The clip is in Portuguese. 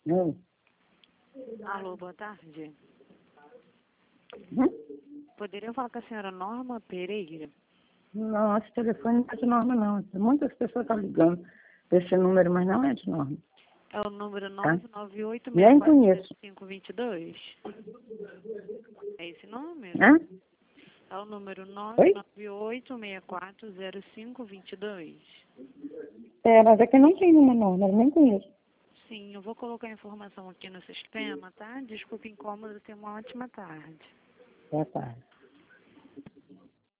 Hum. Alô, boa tarde. Hum? Poderia falar com a senhora Norma Pereira? Não, esse telefone não é de Norma, não. Muitas pessoas estão ligando desse número, mas não é de Norma. É o número Tá? Nem conheço. 998-640522. É esse número? Hã? É o número Oi? 998-640522. É, mas é que não tem uma Norma, eu nem conheço. Sim, eu vou colocar a informação aqui no sistema, tá? Desculpe o incômodo, tenha uma ótima tarde. Boa tarde.